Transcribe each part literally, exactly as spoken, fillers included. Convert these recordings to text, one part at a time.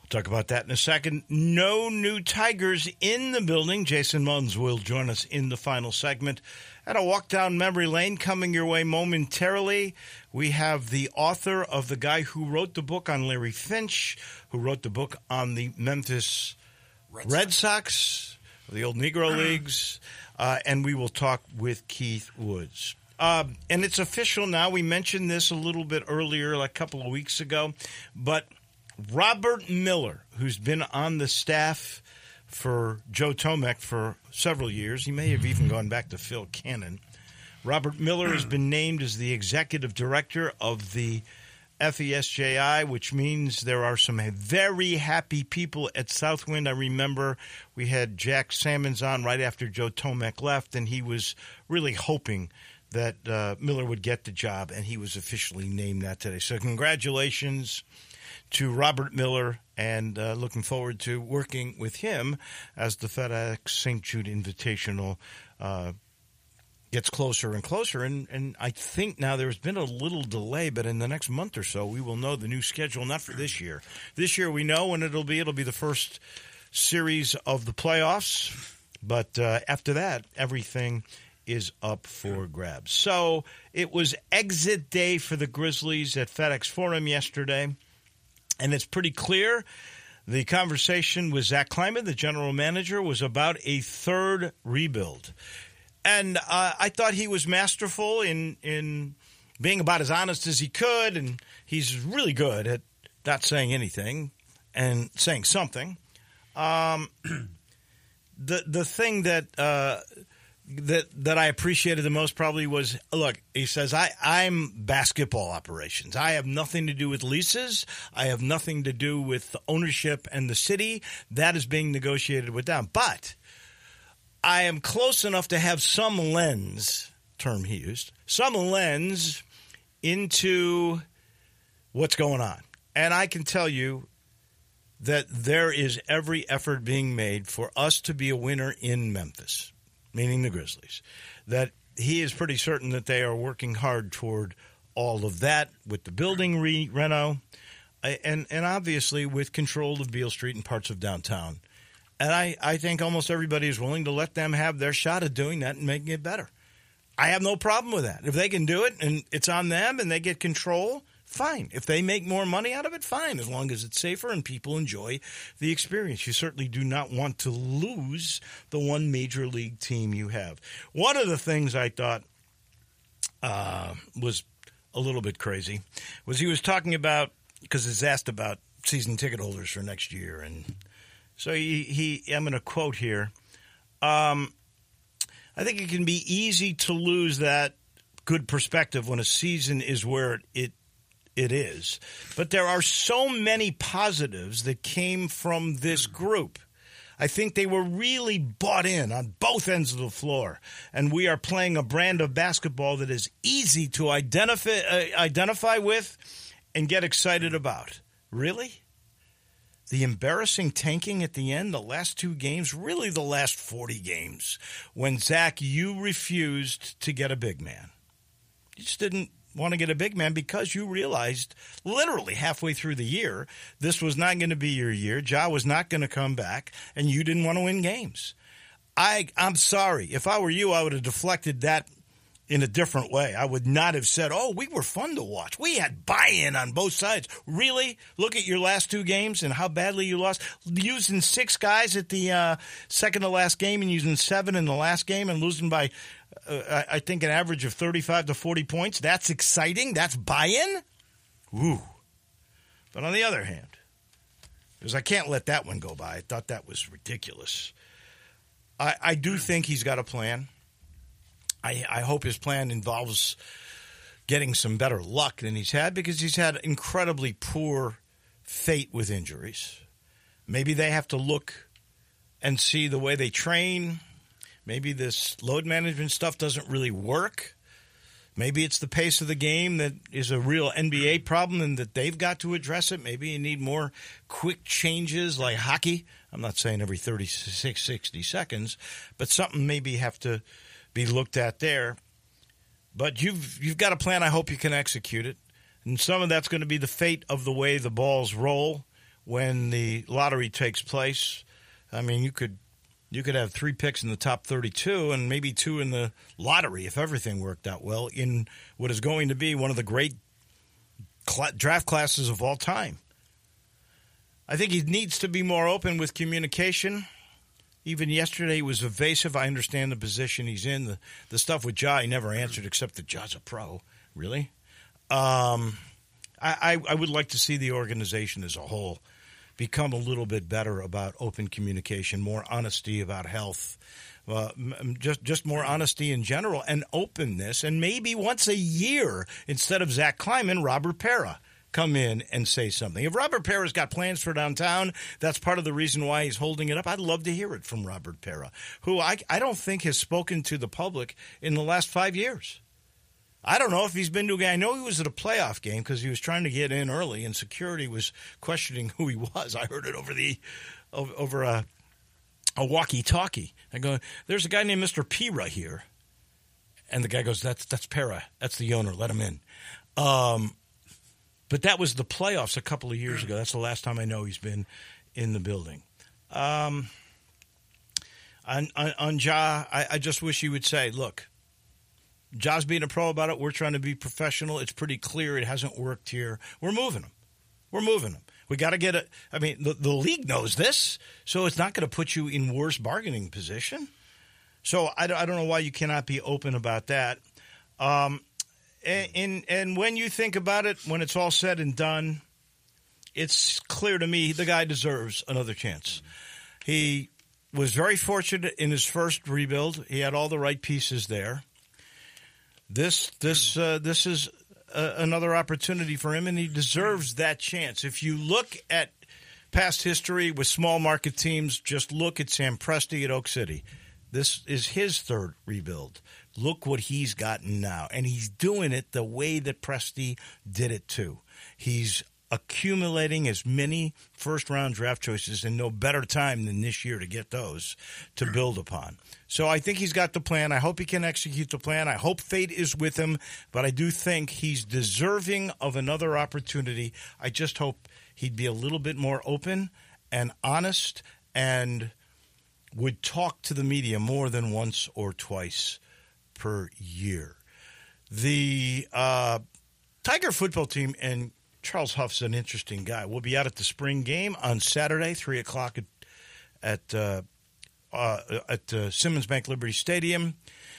Talk about that in a second. No new Tigers in the building. Jason Munz will join us in the final segment. At a walk down memory lane coming your way momentarily, we have the author of the guy who wrote the book on Larry Finch, who wrote the book on the Memphis Red, Red Sox, Sox the old Negro Leagues, uh, and we will talk with Keith Woods. Uh, and it's official now. We mentioned this a little bit earlier, like a couple of weeks ago, but Robert Miller, who's been on the staff for Joe Tomek for several years. He may have even gone back to Phil Cannon. Robert Miller has been named as the executive director of the F E S J I, which means there are some very happy people at Southwind. I remember we had Jack Sammons on right after Joe Tomek left, and he was really hoping that uh, Miller would get the job, and he was officially named that today. So congratulations to Robert Miller, and uh, looking forward to working with him as the FedEx Saint Jude Invitational uh, gets closer and closer. And, and I think now there's been a little delay, but in the next month or so, we will know the new schedule, not for this year. This year we know when it'll be. It'll be the first series of the playoffs. But uh, after that, everything is up for grabs. So it was exit day for the Grizzlies at FedEx Forum yesterday. And it's pretty clear the conversation with Zach Kleiman, the general manager, was about a third rebuild. And uh, I thought he was masterful in in being about as honest as he could, and he's really good at not saying anything and saying something. Um, the the thing that uh, that that I appreciated the most probably was, look, he says, I, I'm basketball operations. I have nothing to do with leases. I have nothing to do with the ownership and the city. That is being negotiated with them. But I am close enough to have some lens, term he used, some lens into what's going on. And I can tell you that there is every effort being made for us to be a winner in Memphis, meaning the Grizzlies, that he is pretty certain that they are working hard toward all of that with the building re- reno and, and obviously with control of Beale Street and parts of downtown. And I, I think almost everybody is willing to let them have their shot at doing that and making it better. I have no problem with that. If they can do it and it's on them and they get control, fine. If they make more money out of it, fine, as long as it's safer and people enjoy the experience. You certainly do not want to lose the one major league team you have. One of the things I thought uh, was a little bit crazy was he was talking about, because he's asked about season ticket holders for next year. And so he, he I'm going to quote here. Um, I think it can be easy to lose that good perspective when a season is where it It is. But there are so many positives that came from this group. I think they were really bought in on both ends of the floor. And we are playing a brand of basketball that is easy to identify, uh, identify with and get excited about. Really? The embarrassing tanking at the end, the last two games, really the last forty games, when, Zach, you refused to get a big man. You just didn't want to get a big man because you realized literally halfway through the year this was not going to be your year. Ja was not going to come back, and you didn't want to win games. I, I'm sorry. If I were you, I would have deflected that in a different way. I would not have said, oh, we were fun to watch. We had buy-in on both sides. Really? Look at your last two games and how badly you lost. Using six guys at the uh, second to last game and using seven in the last game and losing by Uh, I think an average of thirty-five to forty points. That's exciting. That's buy-in. Woo. But on the other hand, because I can't let that one go by. I thought that was ridiculous. I, I do think he's got a plan. I, I hope his plan involves getting some better luck than he's had, because he's had incredibly poor fate with injuries. Maybe they have to look and see the way they train. Maybe this load management stuff doesn't really work. Maybe it's the pace of the game that is a real N B A problem and that they've got to address it. Maybe you need more quick changes like hockey. I'm not saying every thirty-six, sixty seconds, but something maybe have to be looked at there. But you've you've got a plan. I hope you can execute it. And some of that's going to be the fate of the way the balls roll when the lottery takes place. I mean, you could you could have three picks in the top thirty-two and maybe two in the lottery if everything worked out well in what is going to be one of the great cl- draft classes of all time. I think he needs to be more open with communication. Even yesterday, he was evasive. I understand the position he's in. The, the stuff with Ja, he never answered, except that Ja's a pro. Really? Um, I, I, I would like to see the organization as a whole become a little bit better about open communication, more honesty about health, uh, just just more honesty in general, and openness. And maybe once a year, instead of Zach Kleiman, Robert Pera come in and say something. If Robert Pera's got plans for downtown, that's part of the reason why he's holding it up. I'd love to hear it from Robert Pera, who I, I don't think has spoken to the public in the last five years. I don't know if he's been to a game. I know he was at a playoff game because he was trying to get in early, and security was questioning who he was. I heard it over the over, over a, a walkie-talkie. I go, there's a guy named Mister Pera here. And the guy goes, that's that's Pera. That's the owner. Let him in. Um But that was the playoffs a couple of years ago. That's the last time I know he's been in the building. Um, on, on, on Ja, I, I just wish he would say, look, Ja's being a pro about it. We're trying to be professional. It's pretty clear it hasn't worked here. We're moving him. We're moving him. We got to get it. I mean, the, the league knows this, so it's not going to put you in worse bargaining position. So I, I don't know why you cannot be open about that. Um And, and and when you think about it, when it's all said and done, it's clear to me the guy deserves another chance. He was very fortunate in his first rebuild. He had all the right pieces there. This this uh, this is a, another opportunity for him, and he deserves that chance. If you look at past history with small market teams, just look at Sam Presti at Oak City. This is his third rebuild. Look what he's gotten now. And he's doing it the way that Presti did it too. He's accumulating as many first-round draft choices in no better time than this year to get those to build upon. So I think he's got the plan. I hope he can execute the plan. I hope fate is with him. But I do think he's deserving of another opportunity. I just hope he'd be a little bit more open and honest and would talk to the media more than once or twice per year. The uh, Tiger football team, and Charles Huff's an interesting guy. We'll be out at the spring game on Saturday, three o'clock at at, uh, uh, at uh, Simmons Bank Liberty Stadium.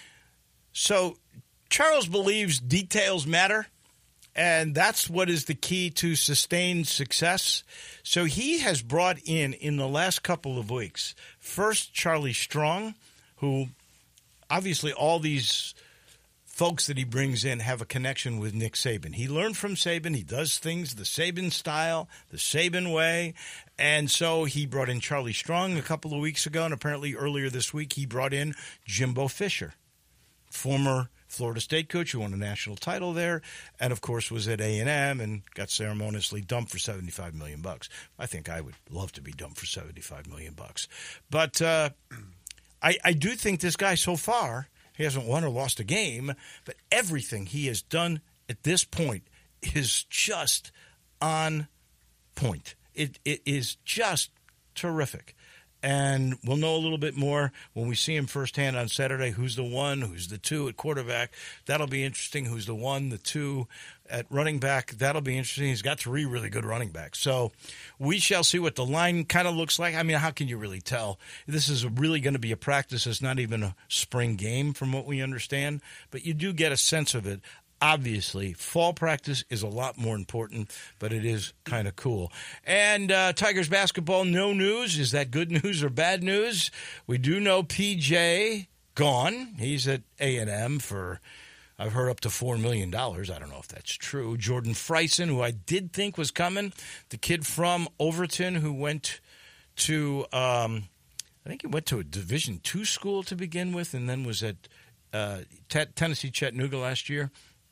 So Charles believes details matter, and that's what is the key to sustained success. So he has brought in, in the last couple of weeks, first Charlie Strong, who obviously all these folks that he brings in have a connection with Nick Saban. He learned from Saban. He does things the Saban style, the Saban way. And so he brought in Charlie Strong a couple of weeks ago, and apparently earlier this week he brought in Jimbo Fisher, former Florida State coach who won a national title there, and of course was at A and M and got ceremoniously dumped for seventy-five million bucks. I think I would love to be dumped for seventy-five million bucks. But uh, I, I do think this guy so far, he hasn't won or lost a game, but everything he has done at this point is just on point. It It is just terrific. And we'll know a little bit more when we see him firsthand on Saturday. Who's the one, who's the two at quarterback? That'll be interesting. Who's the one, the two at running back? That'll be interesting. He's got three really good running backs. So we shall see what the line kind of looks like. I mean, how can you really tell? This is really going to be a practice. It's not even a spring game from what we understand. But you do get a sense of it. Obviously, fall practice is a lot more important, but it is kind of cool. And uh, Tigers basketball, no news. Is that good news or bad news? We do know P J gone. He's at A and M for, I've heard, up to four million dollars. I don't know if that's true. Jordan Freisen, who I did think was coming, the kid from Overton who went to, um, I think he went to a Division two school to begin with and then was at uh, T- Tennessee Chattanooga last year.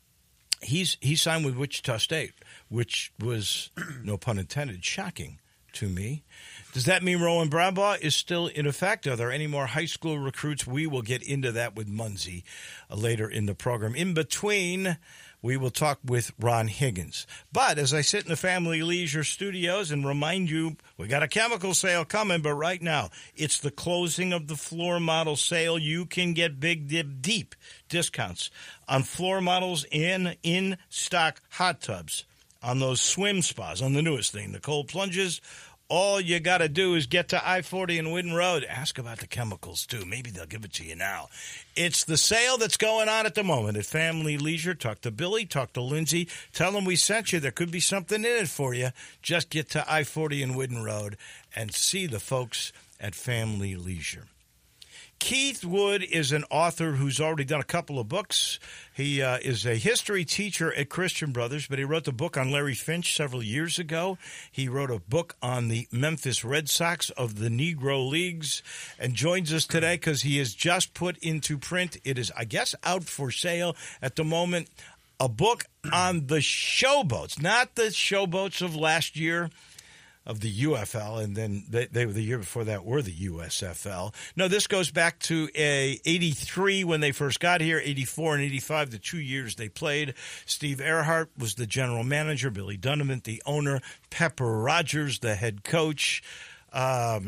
He's he signed with Wichita State, which was, no pun intended, shocking to me. Does that mean Rowan Brambaugh is still in effect? Are there any more high school recruits? We will get into that with Munzie uh, later in the program. In between, we will talk with Ron Higgins. But as I sit in the Family Leisure studios and remind you, we got a chemical sale coming, but right now it's the closing of the floor model sale. You can get big, dip, deep discounts on floor models and in-stock hot tubs, on those swim spas, on the newest thing, the cold plunges. All you got to do is get to I forty and Whidden Road. Ask about the chemicals, too. Maybe they'll give it to you now. It's the sale that's going on at the moment at Family Leisure. Talk to Billy. Talk to Lindsay. Tell them we sent you. There could be something in it for you. Just get to I forty and Whidden Road and see the folks at Family Leisure. Keith Wood is an author who's already done a couple of books. He uh, is a history teacher at Christian Brothers, but he wrote the book on Larry Finch several years ago. He wrote a book on the Memphis Red Sox of the Negro Leagues and joins us today because he has just put into print. It is, I guess, out for sale at the moment. A book on the showboats, not the showboats of last year, of the U F L, and then they, they the year before that were the U S F L. No, this goes back to a eighty-three when they first got here, eighty-four and eighty-five, the two years they played. Steve Earhart was the general manager, Billy Dunham, the owner, Pepper Rogers, the head coach. Um,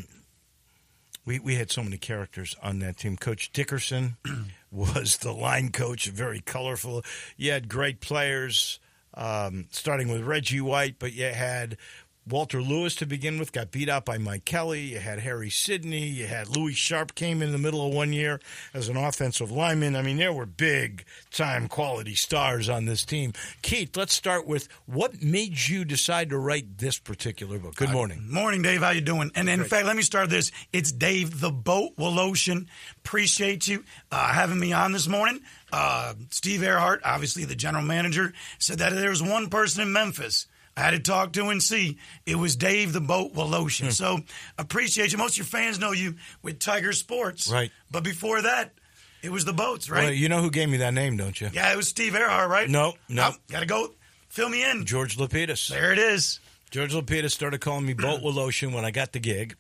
we we had so many characters on that team. Coach Dickerson was the line coach, very colorful. You had great players, um, starting with Reggie White, but you had Walter Lewis to begin with, got beat out by Mike Kelly. You had Harry Sidney. You had Louis Sharp came in the middle of one year as an offensive lineman. I mean, there were big-time quality stars on this team. Keith, let's start with what made you decide to write this particular book? Good morning. Uh, morning, Dave. How you doing? And, and in Great. fact, let me start this. It's Dave the Boat Woloshyn. Appreciate you uh, having me on this morning. Uh, Steve Earhart, obviously the general manager, said that there was one person in Memphis I had to talk to and see. It was Dave the Boat Woloshyn. Hmm. So appreciate you. Most of your fans know you with Tiger Sports. Right. But before that, it was the boats, right? Well, you know who gave me that name, don't you? Yeah, it was Steve Earhart, right? No, no. Oh, got to go. Fill me in. George Lapidus. There it is. George Lapidus started calling me Boat Woloshyn when I got the gig.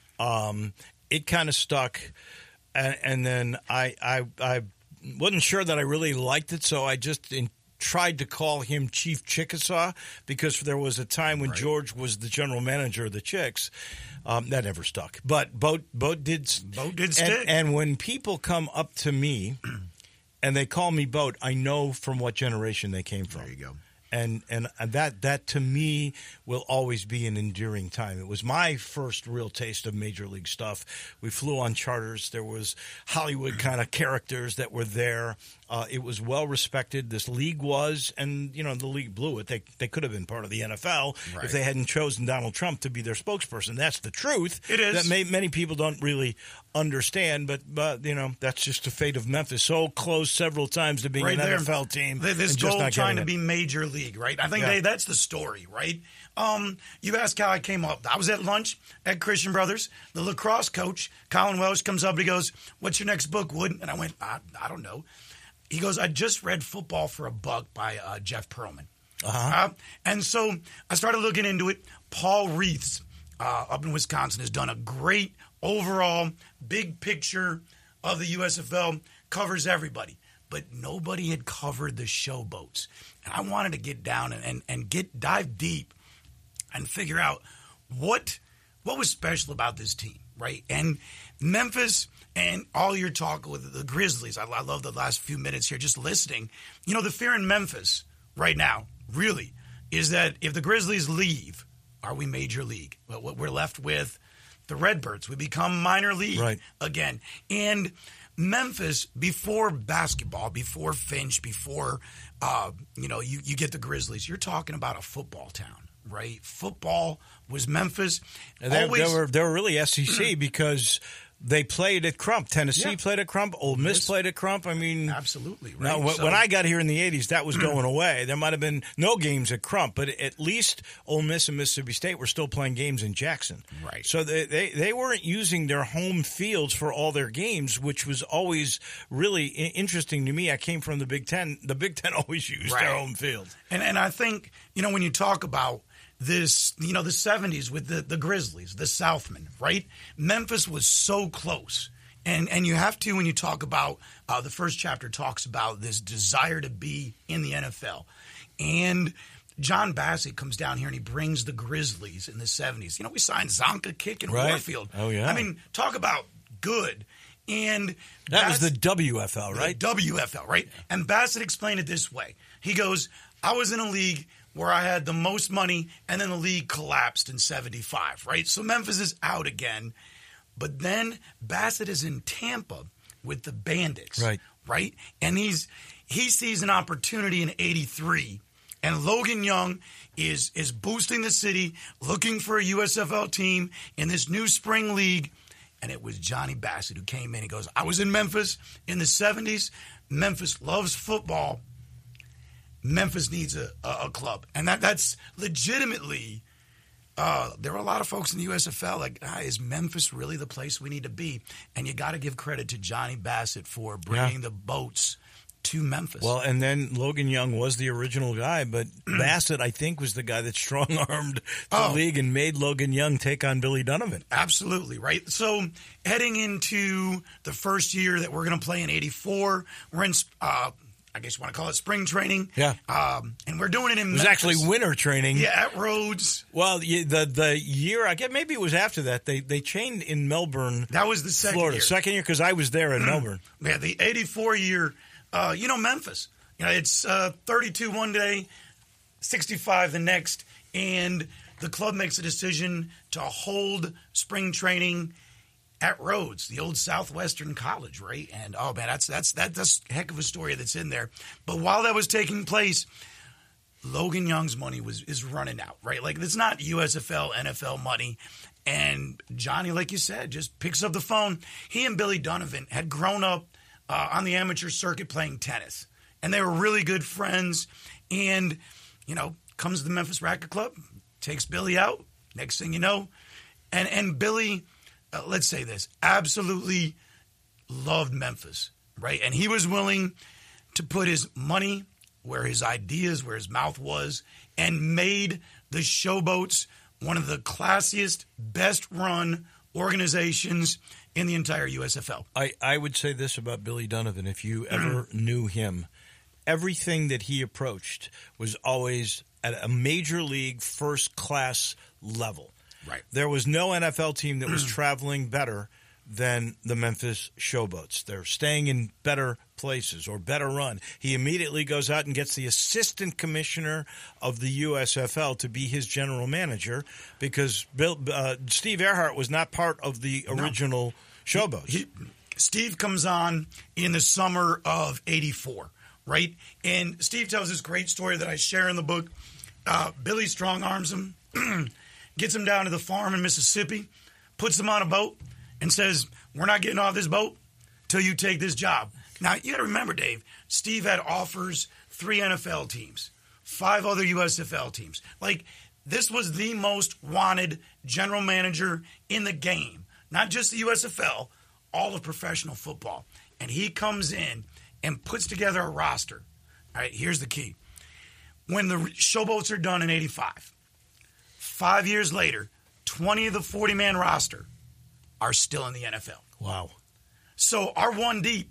Um, it kind of stuck, and, and then I, I I wasn't sure that I really liked it, so I just in, tried to call him Chief Chickasaw because there was a time when right. George was the general manager of the Chicks. Um, that never stuck. But Boat Boat did Boat did and, stick. And when people come up to me and they call me Boat, I know from what generation they came from. There you go. And and that that to me will always be an enduring time. It was my first real taste of Major League stuff. We flew on charters. There was Hollywood kind of characters that were there. Uh, it was well respected. This league was, and you know the league blew it. They they could have been part of the N F L right. if they hadn't chosen Donald Trump to be their spokesperson. That's the truth. It is that may, many people don't really understand, but but you know that's just the fate of Memphis. So close several times to being right an there. N F L team. This goal trying to it. be Major League, right? I think yeah. they, that's the story, right? Um, you asked how I came up. I was at lunch at Christian Brothers. The lacrosse coach, Colin Welsh, comes up and he goes, "What's your next book, Wood?" And I went, I, I don't know. He goes, "I just read Football for a Buck by uh, Jeff Pearlman." Uh-huh. Uh, and so I started looking into it. Paul Reiths uh, up in Wisconsin has done a great overall big picture of the U S F L, covers everybody. But nobody had covered the showboats. And I wanted to get down and, and, and get dive deep and figure out what what was special about this team, right? And Memphis and all your talk with the Grizzlies, I, I love the last few minutes here just listening. You know, the fear in Memphis right now really is that if the Grizzlies leave, are we Major League? Well, what we're left with the Redbirds. We become minor league right. again. And Memphis, before basketball, before Finch, before, uh, you know, you, you get the Grizzlies, you're talking about a football town, right? Football was Memphis. And they, Always, they, were, they were really S E C because they played at Crump. Tennessee yeah. played at Crump. Ole Miss Miss, played at Crump. I mean, absolutely. Right. Now, w- so, when I got here in the eighties, that was going away. There might have been no games at Crump, but at least Ole Miss and Mississippi State were still playing games in Jackson. Right. So they, they, they weren't using their home fields for all their games, which was always really I- interesting to me. I came from the Big Ten. The Big Ten always used right. their home field. And and I think, you know, when you talk about this, you know, the seventies with the, the Grizzlies, the Southmen, right? Memphis was so close. And and you have to, when you talk about, uh, the first chapter talks about this desire to be in the N F L. And John Bassett comes down here and he brings the Grizzlies in the seventies. You know, we signed Zonka, Kick, and Right. Warfield. Oh, yeah. I mean, talk about good. And That was Bass- the W F L, right? The W F L, right? And Bassett explained it this way. He goes, I was in a league where I had the most money, and then the league collapsed in seventy-five, right? So Memphis is out again. But then Bassett is in Tampa with the Bandits, Right. right? And he's he sees an opportunity in eighty-three, and Logan Young is is boosting the city, looking for a U S F L team in this new spring league. And it was Johnny Bassett who came in. He goes, I was in Memphis in the seventies. Memphis loves football. Memphis needs a, a, a club. And that that's legitimately, uh, there are a lot of folks in the U S F L like, ah, is Memphis really the place we need to be? And you got to give credit to Johnny Bassett for bringing Yeah. the boats to Memphis. Well, and then Logan Young was the original guy, but Bassett, I think, was the guy that strong-armed the Oh. league and made Logan Young take on Billy Donovan. Absolutely, right? So heading into the first year that we're going to play in eighty-four, we're in, uh, I guess you want to call it spring training. Yeah. Um, and we're doing it in It was Memphis. actually winter training. Yeah, at Rhodes. Well, the the, the year, I guess maybe it was after that, they, they chained in Melbourne, That was the second Florida. year. Second year, because I was there in Melbourne. Yeah, the eighty-four year, uh, you know, Memphis. You know, it's uh, thirty-two one day, sixty-five the next, and the club makes a decision to hold spring training at Rhodes, the old Southwestern College, right? And oh man, that's that's that, that's a heck of a story that's in there. But while that was taking place, Logan Young's money was is running out, right? Like it's not U S F L, N F L money. And Johnny, like you said, just picks up the phone. He and Billy Donovan had grown up uh, on the amateur circuit playing tennis, and they were really good friends. And you know, comes to the Memphis Racket Club, takes Billy out. Next thing you know, and and Billy, uh, let's say this, absolutely loved Memphis, right? And he was willing to put his money where his ideas, where his mouth was, and made the Showboats one of the classiest, best-run organizations in the entire U S F L. I, I would say this about Billy Donovan. If you ever knew him, everything that he approached was always at a major league first-class level. Right. There was no N F L team that was traveling better than the Memphis Showboats. They're staying in better places or better run. He immediately goes out and gets the assistant commissioner of the U S F L to be his general manager because Bill, uh, Steve Earhart was not part of the original Showboats. He, Steve comes on in the summer of eighty-four, right? And Steve tells this great story that I share in the book. Uh, Billy strong arms him, gets him down to the farm in Mississippi, puts him on a boat, and says, we're not getting off this boat till you take this job. Now, you got to remember, Dave, Steve had offers, three N F L teams, five other U S F L teams. Like, this was the most wanted general manager in the game. Not just the U S F L, all of professional football. And he comes in and puts together a roster. All right, here's the key. When the Showboats are done in eighty-five, five years later, twenty of the forty-man roster are still in the N F L. Wow. So our one deep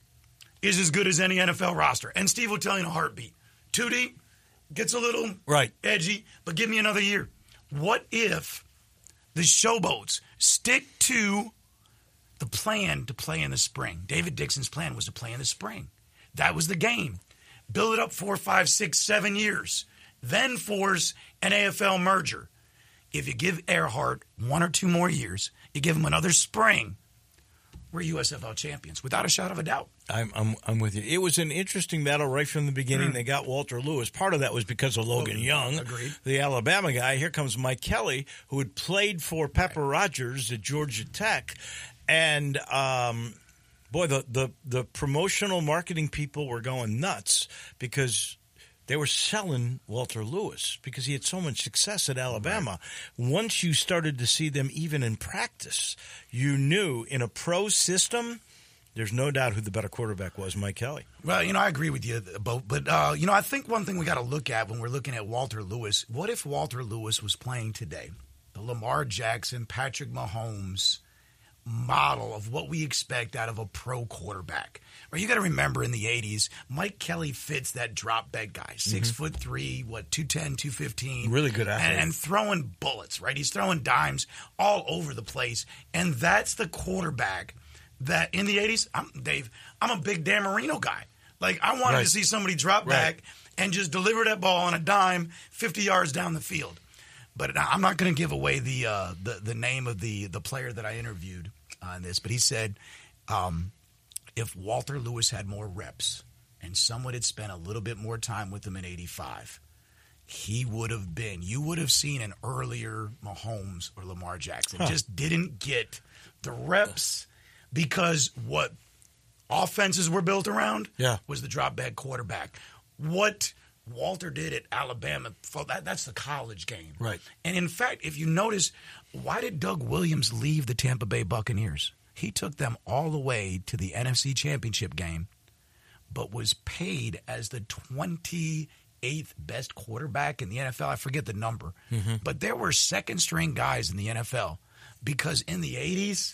is as good as any N F L roster. And Steve will tell you in a heartbeat. Two deep gets a little Right. edgy, but give me another year. What if the Showboats stick to the plan to play in the spring? David Dixon's plan was to play in the spring. That was the game. Build it up four, five, six, seven years. Then force an A F L merger. If you give Earhart one or two more years, you give him another spring, we're U S F L champions, without a shadow of a doubt. I'm, I'm I'm with you. It was an interesting battle right from the beginning. Mm. They got Walter Lewis. Part of that was because of Logan Young, Agreed. the Alabama guy. Here comes Mike Kelly, who had played for Pepper right. Rogers at Georgia Tech. And, um, boy, the, the, the promotional marketing people were going nuts because they were selling Walter Lewis because he had so much success at Alabama. Right. Once you started to see them even in practice, you knew in a pro system, there's no doubt who the better quarterback was, Mike Kelly. Well, you know, I agree with you, but, but uh, you know, I think one thing we got to look at when we're looking at Walter Lewis, what if Walter Lewis was playing today? The Lamar Jackson, Patrick Mahomes model of what we expect out of a pro quarterback. Or you got to remember in the eighties, Mike Kelly fits that drop back guy, six mm-hmm. foot three, what, two ten, two fifteen. Really good athlete. And, and throwing bullets, right? He's throwing dimes all over the place. And that's the quarterback that in the eighties, I'm, Dave, I'm a big Dan Marino guy. Like, I wanted right. to see somebody drop right. back and just deliver that ball on a dime fifty yards down the field. But I'm not going to give away the, uh, the the name of the, the player that I interviewed on this. But he said, um, if Walter Lewis had more reps and someone had spent a little bit more time with him in eighty-five, he would have been, you would have seen an earlier Mahomes or Lamar Jackson. Huh. Just didn't get the reps because what offenses were built around yeah. was the drop back quarterback. What Walter did at Alabama, that, that's the college game. Right. And in fact, if you notice, why did Doug Williams leave the Tampa Bay Buccaneers? He took them all the way to the N F C Championship game, but was paid as the twenty-eighth best quarterback in the N F L. I forget the number. Mm-hmm. But there were second-string guys in the N F L because in the eighties,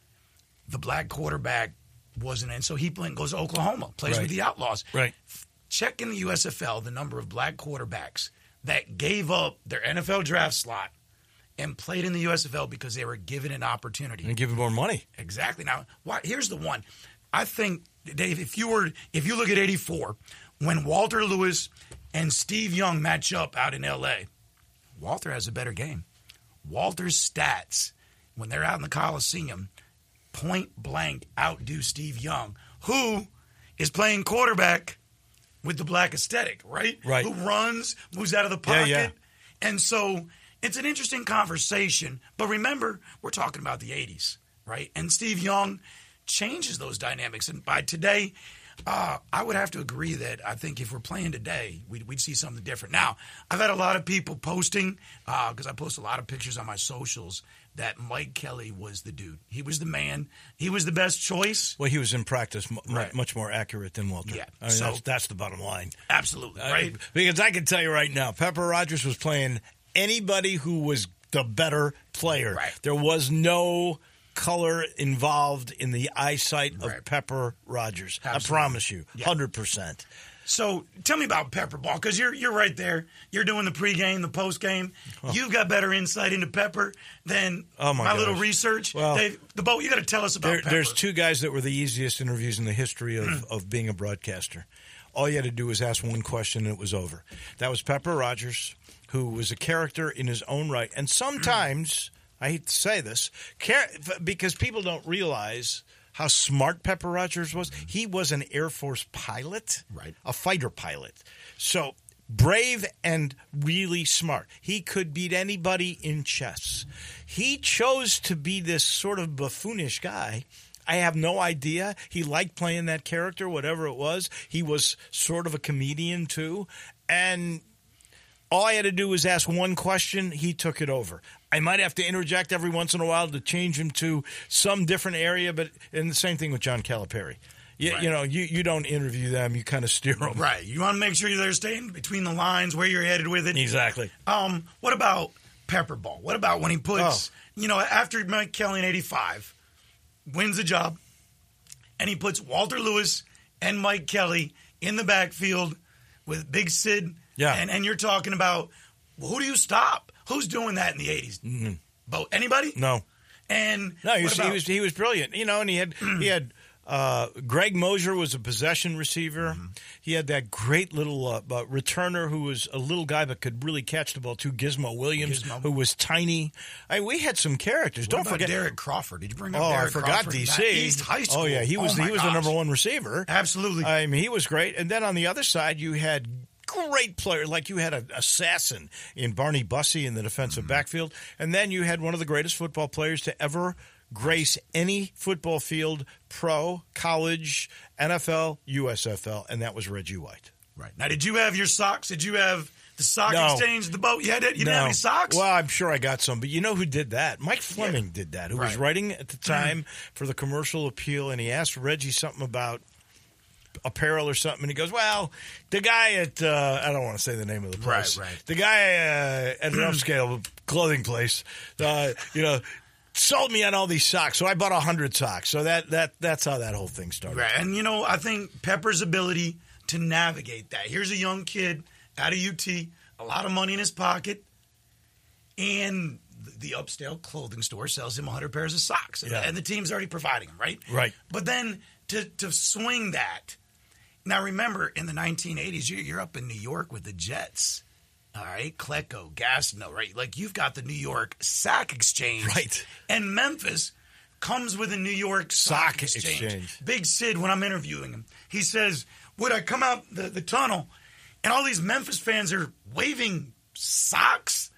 the black quarterback wasn't in. So he goes to Oklahoma, plays right. with the Outlaws. Right. Check in the U S F L the number of black quarterbacks that gave up their N F L draft slot and played in the U S F L because they were given an opportunity. And given more money. Exactly. Now, why, here's the one. I think, Dave, if you were, if you look at eighty-four, when Walter Lewis and Steve Young match up out in L A, Walter has a better game. Walter's stats, when they're out in the Coliseum, point blank outdo Steve Young, who is playing quarterback with the black aesthetic, right? Right. Who runs, moves out of the pocket. Yeah, yeah. And so it's an interesting conversation. But remember, we're talking about the eighties, right? And Steve Young changes those dynamics. And by today, uh, I would have to agree that I think if we're playing today, we'd, we'd see something different. Now, I've had a lot of people posting, because uh, I post a lot of pictures on my socials, that Mike Kelly was the dude. He was the man. He was the best choice. Well, he was in practice m- right. much more accurate than Walter. Yeah. I mean, so, that's, that's the bottom line. Absolutely, right? Uh, because I can tell you right now, Pepper Rogers was playing anybody who was the better player. Right. There was no color involved in the eyesight right. of Pepper Rogers. Absolutely. I promise you, yeah. one hundred percent. So tell me about Pepper Ball, because you're you're right there. You're doing the pregame, the postgame. Oh. You've got better insight into Pepper than oh my, my gosh. little research. Well, Dave, the boat. You got to tell us about there, Pepper. There's two guys that were the easiest interviews in the history of, of being a broadcaster. All you had to do was ask one question and it was over. That was Pepper Rogers, who was a character in his own right. And sometimes, I hate to say this, because people don't realize how smart Pepper Rogers was. He was an Air Force pilot, right? A fighter pilot. So brave and really smart. He could beat anybody in chess. He chose to be this sort of buffoonish guy. I have no idea. He liked playing that character, whatever it was. He was sort of a comedian too. And all I had to do was ask one question. He took it over. I might have to interject every once in a while to change him to some different area, but and the same thing with John Calipari. You, right. you know, you, you don't interview them, you kind of steer them. Right. You want to make sure they're staying between the lines, where you're headed with it. Exactly. Um, what about Pepper Ball? What about when he puts, oh. you know, after Mike Kelly in eighty-five wins the job, and he puts Walter Lewis and Mike Kelly in the backfield with Big Sid, yeah. and, and you're talking about, well, who do you stop? Who's doing that in the eighties? Mm-hmm. Bo- anybody? No. And no, he was, about- he was he was brilliant. You know, and he had he had uh, Greg Mosier was a possession receiver. Mm-hmm. He had that great little uh, uh, returner who was a little guy but could really catch the ball too, Gizmo Williams, Gizmo. who was tiny. I mean, we had some characters. What Don't about forget Derek Crawford. Did you bring up oh, Derek I forgot Crawford? D C. East High School. Oh yeah, he was oh, he was gosh. the number one receiver. Absolutely. I mean, he was great. And then on the other side, you had great player, like you had an assassin in Barney Bussey in the defensive mm-hmm. backfield, and then you had one of the greatest football players to ever grace any football field, pro, college, N F L, U S F L, and that was Reggie White. Right. Now, did you have your socks? Did you have the sock no. exchange, the boat? You, had it? You no. didn't have any socks? Well, I'm sure I got some, but you know who did that? Mike Fleming yeah. did that, who right. was writing at the time for the Commercial Appeal, and he asked Reggie something about apparel or something, and he goes, well, the guy at, uh, I don't want to say the name of the place. Right, right. The guy uh, at an upscale clothing place, uh, you know, sold me on all these socks. So I bought a hundred socks. So that that that's how that whole thing started. Right. And, you know, I think Pepper's ability to navigate that. Here's a young kid out of U T, a lot of money in his pocket, and the Upstate clothing store sells him one hundred pairs of socks. Yeah. And the team's already providing them, right? Right. But then to, to swing that. Now, remember, in the nineteen eighties, you're, you're up in New York with the Jets. All right, Klecko, Gastineau, right? Like, you've got the New York Sack Exchange. Right. And Memphis comes with a New York Sock, Sock exchange. Exchange. Big Sid, when I'm interviewing him, he says, would I come out the, the tunnel, and all these Memphis fans are waving socks?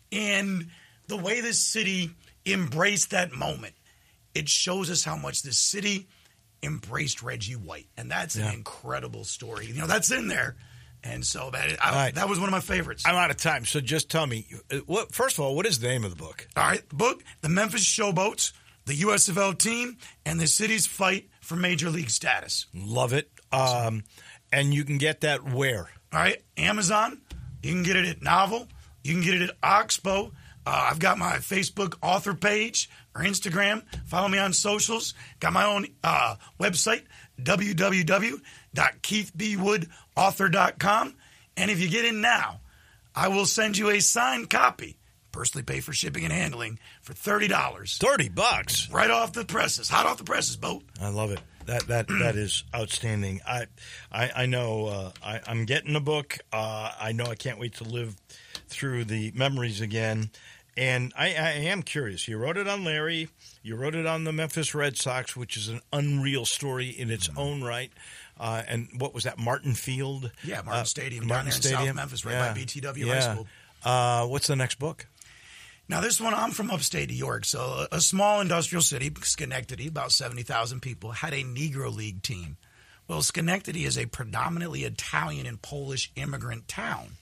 And the way this city embraced that moment, it shows us how much this city embraced Reggie White. And that's Yeah. an incredible story. You know, that's in there. And so that I, right. that was one of my favorites. I'm out of time, so just tell me. uh, What? First of all, what is the name of the book? All right, the book, The Memphis Showboats, the U S F L team, and the city's fight for major league status. Love it. Um, and you can get that where? All right, Amazon. You can get it at Novel. You can get it at Oxbow. Uh, I've got my Facebook author page or Instagram. Follow me on socials. Got my own uh, website, w w w dot keith b wood author dot com. And if you get in now, I will send you a signed copy. Personally pay for shipping and handling for thirty dollars. Thirty bucks. Right off the presses. Hot off the presses, Bo. I love it. That that that is outstanding. I I, I know uh, I, I'm getting a book. Uh, I know I can't wait to live through the memories again. And I, I am curious. You wrote it on Larry. You wrote it on the Memphis Red Sox, which is an unreal story in its mm-hmm. own right. Uh, and what was that, Martin Field? Yeah, Martin uh, Stadium Martin down there Stadium. in South Memphis, right yeah. by B T W yeah. High School. Uh, what's the next book? Now, this one, I'm from upstate New York, so a, a small industrial city, Schenectady, about seventy thousand people, had a Negro League team. Well, Schenectady is a predominantly Italian and Polish immigrant town.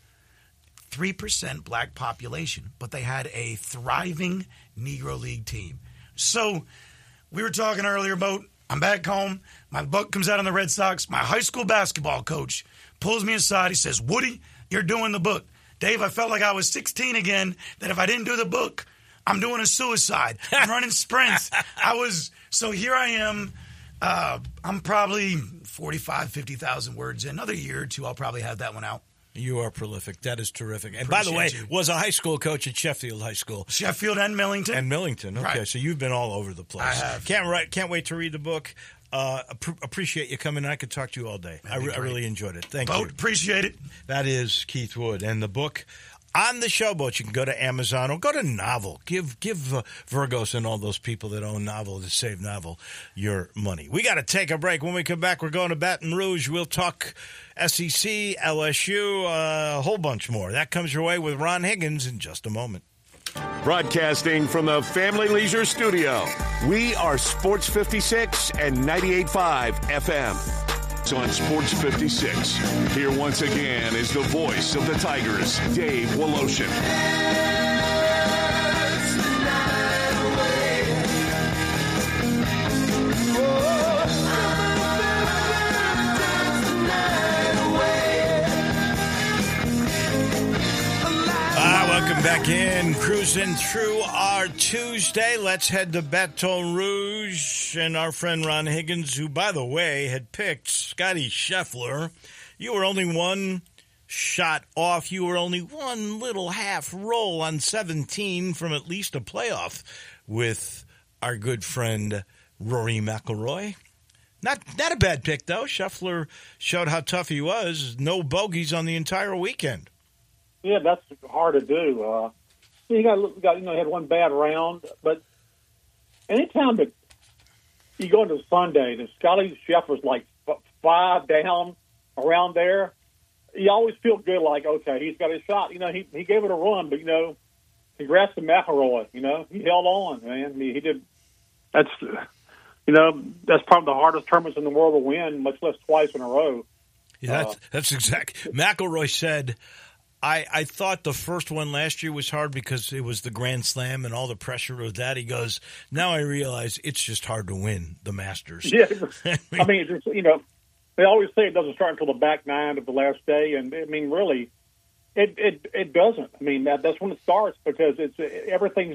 three percent black population, but they had a thriving Negro League team. So we were talking earlier about, I'm back home, my book comes out on the Red Sox, my high school basketball coach pulls me aside, he says, Woody, you're doing the book. Dave, I felt like I was sixteen again, that if I didn't do the book, I'm doing a suicide. I'm running sprints. I was, so here I am. Uh, I'm probably forty-five, fifty thousand words in. Another year or two, I'll probably have that one out. You are prolific. That is terrific. And Appreciate by the way, you. was a high school coach at Sheffield High School. Sheffield and Millington. And Millington. Okay, Right. so you've been all over the place. I have. Can't write, can't wait to read the book. Uh, ap- appreciate you coming. I could talk to you all day. I, re- I really enjoyed it. Thank Boat, you. appreciate it. That is Keith Wood. And the book, On the Showboat, you can go to Amazon or go to Novel. Give give uh, Virgos and all those people that own Novel, to save Novel, your money. We got to take a break. When we come back, we're going to Baton Rouge. We'll talk S E C, L S U, uh, a whole bunch more. That comes your way with Ron Higgins in just a moment. Broadcasting from the Family Leisure Studio, we are Sports fifty-six and ninety-eight point five F M. On Sports fifty-six, here once again is the voice of the Tigers, Dave Woloshin. Ah, welcome back in. Cruising through our Tuesday. Let's head to Baton Rouge and our friend Ron Higgins, who, by the way, had picked Scotty Scheffler. You were only one shot off. You were only one little half roll on seventeen from at least a playoff with our good friend Rory McIlroy. Not not a bad pick, though. Scheffler showed how tough he was. No bogeys on the entire weekend. Yeah, that's hard to do. Uh, he got, got, you know, he had one bad round, but anytime that you go into Sunday, the Scotty Scheffler's like f- five down around there, you always feel good, like, okay, he's got his shot. You know, he he gave it a run, but, you know, congrats to McIlroy. You know, he held on, man. I mean, he did. That's, you know, that's probably the hardest tournaments in the world to win, much less twice in a row. Yeah, that's, Uh, that's exact. McIlroy said, I, I thought the first one last year was hard because it was the Grand Slam and all the pressure of that. He goes, now I realize it's just hard to win the Masters. Yeah, I mean, it's, you know, they always say it doesn't start until the back nine of the last day, and I mean, really, it it, it doesn't. I mean, that, that's when it starts because it's everything's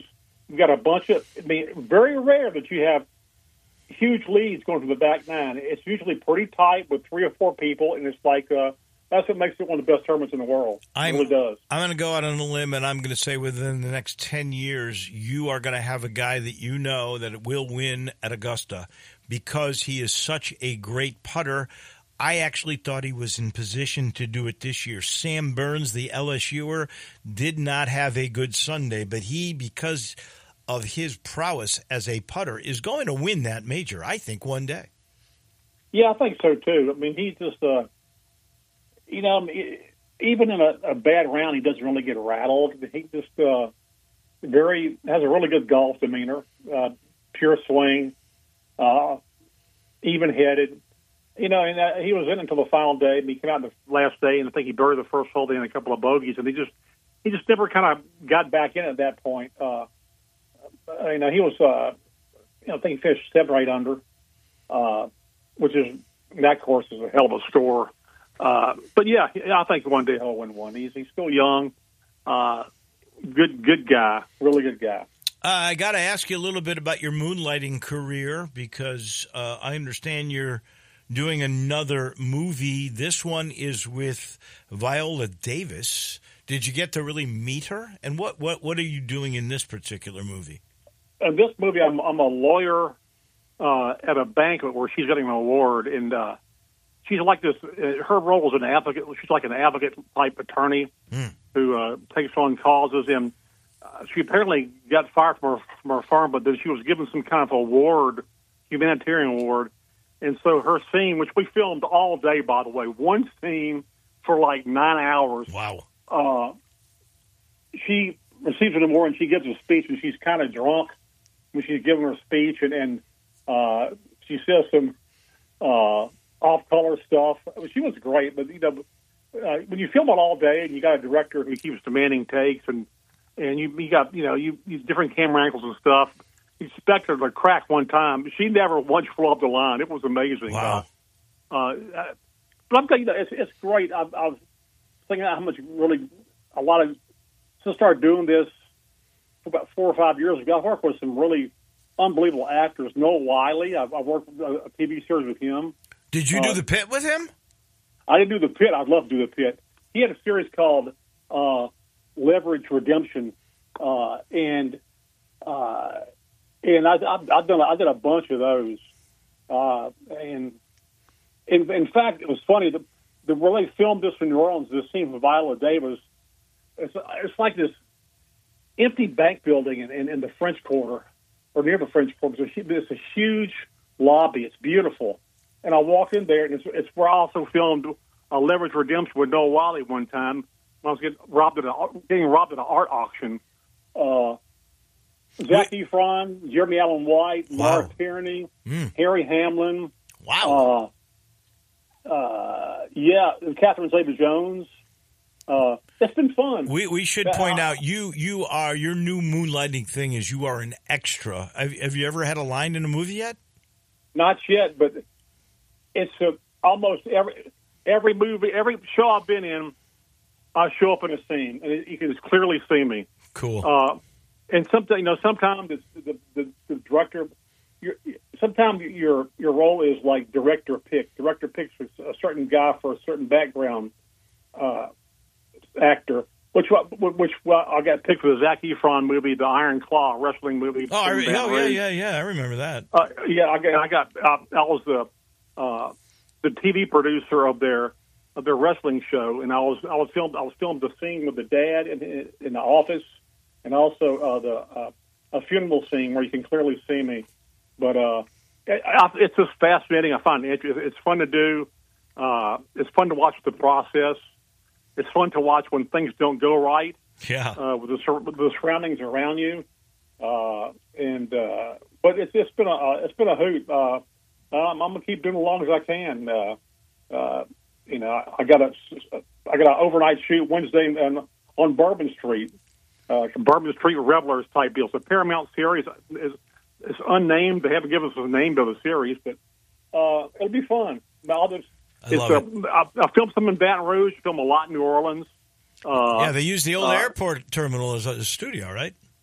you've got a bunch of. I mean, very rare that you have huge leads going from the back nine. It's usually pretty tight with three or four people, and it's like uh, that's what makes it one of the best tournaments in the world. It I'm, really does. I'm going to go out on a limb, and I'm going to say within the next ten years, you are going to have a guy that you know that will win at Augusta because he is such a great putter. I actually thought he was in position to do it this year. Sam Burns, the L S U-er, did not have a good Sunday, but he, because of his prowess as a putter, is going to win that major, I think, one day. Yeah, I think so, too. I mean, he's just, uh, you know, even in a, a bad round, he doesn't really get rattled. He just uh, very has a really good golf demeanor, uh, pure swing, uh, even-headed. You know, and uh, he was in until the final day, and he came out the last day, and I think he buried the first hole, then a couple of bogeys, and he just he just never kind of got back in at that point. Uh, you know, he was, uh, you know, I think he finished seven or eight under, uh, which is, that course is a hell of a score. Uh, but yeah, I think one day he'll win one. He's he's still young, uh, good good guy, really good guy. Uh, I got to ask you a little bit about your moonlighting career because uh, I understand you're doing another movie. This one is with Viola Davis. Did you get to really meet her? And what, what, what are you doing in this particular movie? In this movie, I'm, I'm a lawyer uh, at a banquet where she's getting an award, and uh, she's like this. Uh, her role is an advocate. She's like an advocate-type attorney mm. who uh, takes on causes. And uh, she apparently got fired from her, from her firm, but then she was given some kind of award, humanitarian award. And so her scene, which we filmed all day, by the way, one scene for like nine hours. Wow. Uh, she receives an award and she gives a speech, and she's kind of drunk when she's giving her speech, and, and uh, she says some uh, off-color stuff. I mean, she was great, but you know, uh, when you film it all day and you got a director who keeps demanding takes, and and you, you got you know you, you different camera angles and stuff, you expect her to crack one time. She never once flew up the line. It was amazing. Wow. Uh, uh, but I'm telling you, it's, it's great. I, I was thinking how much really a lot of since I started doing this about four or five years ago. I've worked with some really unbelievable actors. Noah Wiley, I've, I've worked a, a T V series with him. Did you uh, do The Pit with him? I didn't do The Pit. I'd love to do The Pit. He had a series called uh, Leverage Redemption, uh, and uh, and I, I've, I've done I did a bunch of those. Uh, and in, in fact, it was funny. The, the where they filmed this in New Orleans, this scene with Viola Davis, it's it's like this empty bank building in, in, in the French Quarter, or near the French Quarter. It's a, it's a huge lobby. It's beautiful. And I walked in there, and it's, it's where I also filmed a Leverage Redemption with Noah Wiley one time when I was getting robbed at a, getting robbed at an art auction. Uh, Zac Efron, Jeremy Allen White, Wow. Mara Tierney, Mm. Harry Hamlin. Wow. Uh, uh, yeah, Catherine Zeta-Jones. Uh, it's been fun. We we should point out you you are your new moonlighting thing is you are an extra. Have, have you ever had a line in a movie yet? Not yet, but it's a, almost every every movie, every show I've been in, I show up in a scene, and it, you can just clearly see me. Cool. Uh, and sometimes, you know, sometimes it's the, the, the director. You're, sometimes your your role is like director pick. Director picks a certain guy for a certain background uh, actor. Which which well, I got picked for the Zac Efron movie, the Iron Claw wrestling movie. Oh, I re- oh yeah, yeah, yeah. I remember that. Uh, yeah, I got I got uh, I was the uh, the T V producer of their of their wrestling show, and I was I was filmed I was filmed the scene with the dad in, in the office, and also uh, the uh, a funeral scene where you can clearly see me. But uh, it, it's just fascinating. I find it it's fun to do. Uh, it's fun to watch the process. It's fun to watch when things don't go right. Yeah. Uh, with, the, with the surroundings around you, uh, and uh, but it's it's been a uh, it's been a hoot. Uh, um, I'm gonna keep doing it as long as I can. Uh, uh, you know, I got a I got an overnight shoot Wednesday and on Bourbon Street, uh, Bourbon Street Revelers type deal. So Paramount series is it's unnamed. They haven't given us a name to the series, but uh, it'll be fun. I'll just, I it's love a, it. I, I filmed some in Baton Rouge. Film a lot in New Orleans. Uh, yeah, they use the old uh, airport terminal as a studio, right?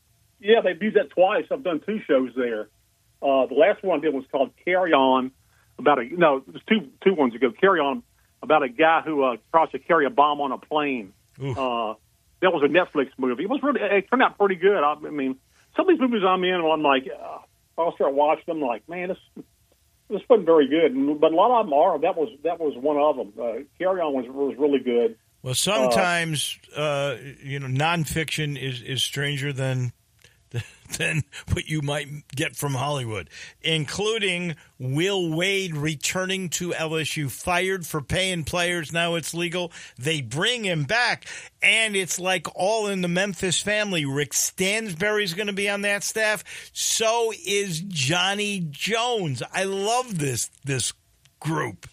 Yeah, they've used that twice. I've done two shows there. Uh, the last one I did was called Carry On, about a no, it was two two ones ago. Carry On, about a guy who uh, tries to carry a bomb on a plane. Uh, that was a Netflix movie. It was really, it turned out pretty good. I, I mean, some of these movies I'm in, well, I'm like, uh, I'll start watching them. Like, man, this this wasn't very good. But a lot of them are. That was that was one of them. Uh, Carry On was was really good. Well, sometimes uh, uh, you know, nonfiction is is stranger than. than what you might get from Hollywood, including Will Wade returning to L S U, fired for paying players. Now it's legal. They bring him back, and it's like all in the Memphis family. Rick Stansbury's going to be on that staff. So is Johnny Jones. I love this this group.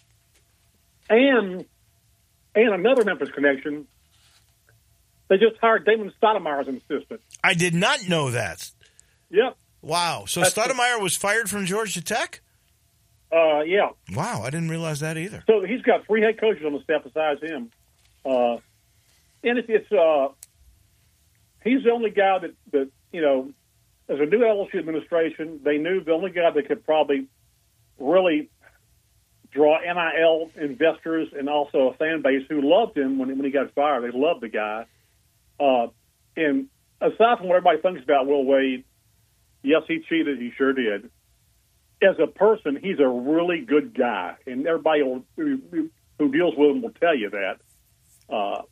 And and another Memphis connection. They just hired Damon Stoudemire as an assistant. I did not know that. Yep. Wow. So That's Stoudemire was fired from Georgia Tech? Uh, yeah. Wow, I didn't realize that either. So he's got three head coaches on the staff besides him. Uh, and it's, it's uh, he's the only guy that, that, you know, as a new L S U administration, they knew the only guy that could probably really draw N I L investors and also a fan base who loved him when, when he got fired. They loved the guy. Uh, and aside from what everybody thinks about Will Wade, yes, he cheated. He sure did. As a person, he's a really good guy, and everybody will, who, who deals with him will tell you that. Uh,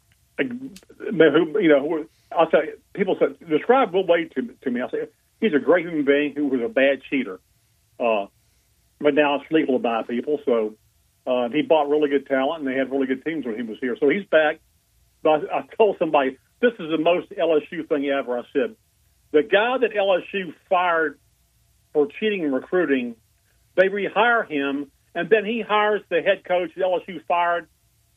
who, you know, who, I'll say people say describe Will Wade to, to me. I say he's a great human being who was a bad cheater. Uh, but now it's legal to buy people, so uh, he bought really good talent, and they had really good teams when he was here. So he's back. But I, I told somebody, this is the most L S U thing ever. I said, the guy that L S U fired for cheating and recruiting, they rehire him, and then he hires the head coach that L S U fired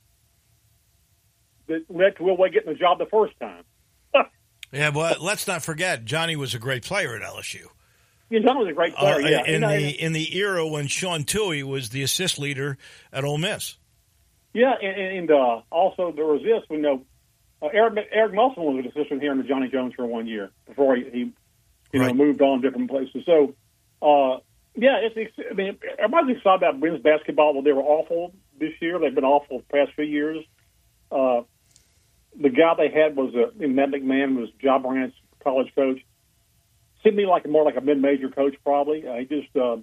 that led to Will Wade getting the job the first time. Yeah, but let's not forget, Johnny was a great player at L S U. Yeah, Johnny was a great player, uh, yeah. In, you know, the, in the era when Sean Toohey was the assist leader at Ole Miss. Yeah, and, and uh, also there was this, you know, Uh, Eric, Eric Musselman was an assistant here under Johnny Jones for one year before he, he you right. know, moved on to different places. So, uh, yeah, it's, it's, I mean, everybody's excited about men's basketball. Well, they were awful this year. They've been awful the past few years. Uh, the guy they had was a, Matt McMahon was Ja Morant's college coach. Seemed to me like more like a mid-major coach, probably. Uh, he just uh,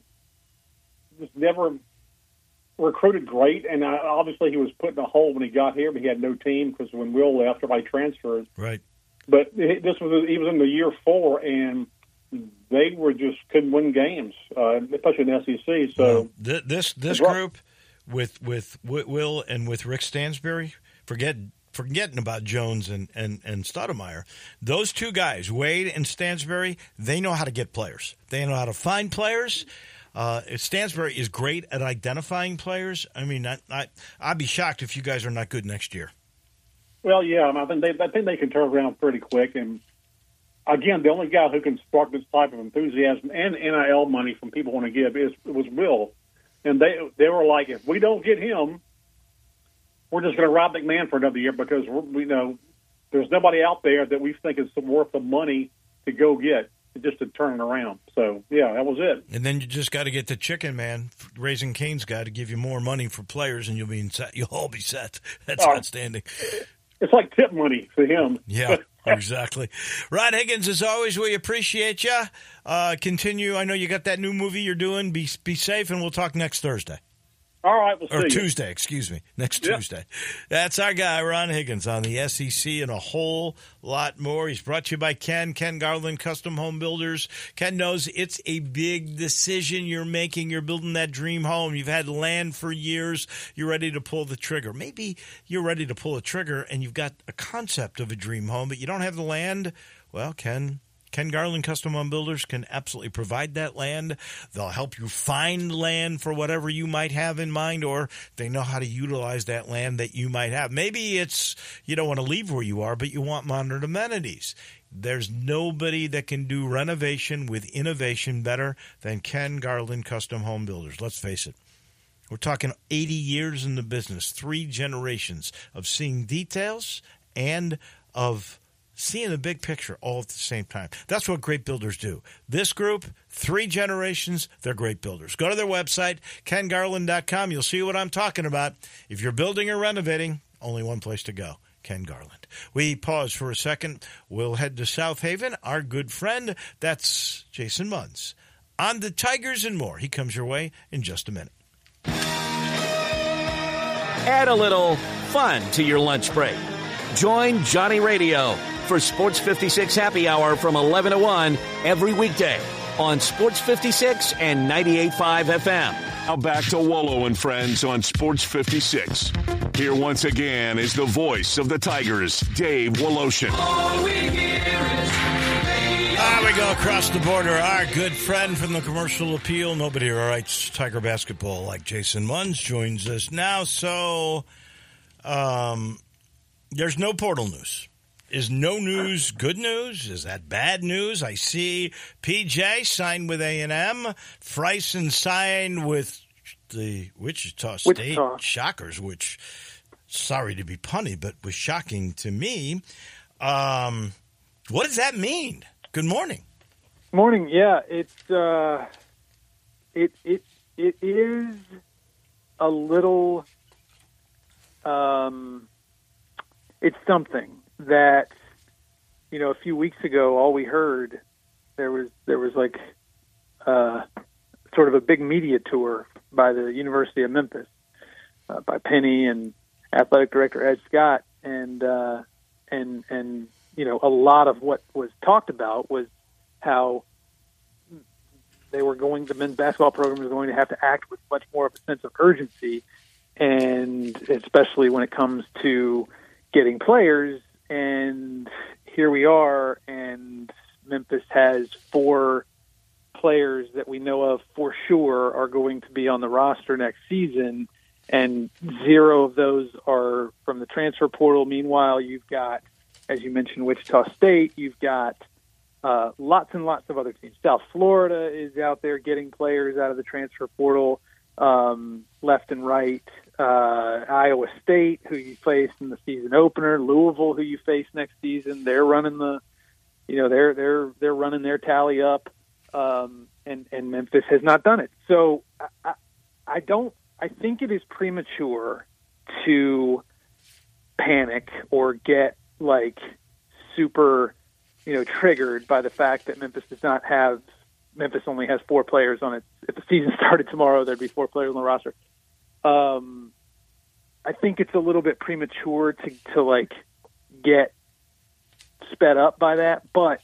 just never recruited great, and uh, obviously he was put in a hole when he got here, but he had no team because when Will left, everybody transferred. Right. But this was he was in the year four, and they were just couldn't win games, uh, especially in the S E C. So well, th- this this group with with Will and with Rick Stansbury, forget forgetting about Jones and and and Stoudemire, those two guys, Wade and Stansbury, they know how to get players. They know how to find players. Uh, Stansbury is great at identifying players. I mean, I, I, I'd be shocked if you guys are not good next year. Well, yeah, I think they, I think they can turn around pretty quick. And again, the only guy who can spark this type of enthusiasm and N I L money from people want to give is was Will. And they they were like, if we don't get him, we're just going to rob McMahon for another year because we're, we know there's nobody out there that we think is worth the money to go get. Just to turn it around. So, yeah, that was it. And then you just got to get the chicken, man. Raising Cane's got to give you more money for players, and you'll be set. You'll all be set. That's uh, outstanding. It's like tip money for him. Yeah, exactly. Ron Higgins, as always, we appreciate you. Uh, continue. I know you got that new movie you're doing. Be be safe, and we'll talk next Thursday. All right, we'll see or you. Tuesday, excuse me. Next yep. Tuesday. That's our guy, Ron Higgins, on the S E C and a whole lot more. He's brought to you by Ken, Ken Garland Custom Home Builders. Ken knows it's a big decision you're making. You're building that dream home. You've had land for years. You're ready to pull the trigger. Maybe you're ready to pull a trigger and you've got a concept of a dream home, but you don't have the land. Well, Ken... Ken Garland Custom Home Builders can absolutely provide that land. They'll help you find land for whatever you might have in mind, or they know how to utilize that land that you might have. Maybe it's you don't want to leave where you are, but you want modern amenities. There's nobody that can do renovation with innovation better than Ken Garland Custom Home Builders. Let's face it. We're talking eighty years in the business, three generations of seeing details and of seeing the big picture all at the same time. That's what great builders do. This group, three generations, they're great builders. Go to their website, ken garland dot com. You'll see what I'm talking about. If you're building or renovating, only one place to go, Ken Garland. We pause for a second. We'll head to South Haven. Our good friend, that's Jason Munz. On the Tigers and more. He comes your way in just a minute. Add a little fun to your lunch break. Join Johnny Radio for Sports fifty-six Happy Hour from eleven to one every weekday on Sports fifty-six and ninety-eight point five F M. Now back to Wolo and Friends on Sports fifty-six. Here once again is the voice of the Tigers, Dave Woloshin. Ah, we go across the border. Our good friend from the Commercial Appeal, nobody writes Tiger basketball like Jason Munz, joins us now. So, um, there's no portal news. Is no news good news? Is that bad news? I see P J signed with A and M. Freisen signed with the Wichita State Wichita. Shockers, which, sorry to be punny, but was shocking to me. Um, what does that mean? Good morning. Morning. Yeah, it's uh, it it it is a little. Um, it's something that, you know, a few weeks ago, all we heard there was there was like uh, sort of a big media tour by the University of Memphis, uh, by Penny and athletic director Ed Scott, and uh, and and you know, a lot of what was talked about was how they were going, the men's basketball program was going to have to act with much more of a sense of urgency, and especially when it comes to getting players. And here we are, and Memphis has four players that we know of for sure are going to be on the roster next season, and zero of those are from the transfer portal. Meanwhile, you've got, as you mentioned, Wichita State. You've got uh, lots and lots of other teams. South Florida is out there getting players out of the transfer portal um, left and right. Uh, Iowa State, who you faced in the season opener, Louisville, who you face next season. They're running the, you know, they're they're they're running their tally up, um, and and Memphis has not done it. So I, I, I don't. I think it is premature to panic or get like super, you know, triggered by the fact that Memphis does not have. Memphis only has four players on it. If the season started tomorrow, there'd be four players on the roster. Um, I think it's a little bit premature to, to like get sped up by that, but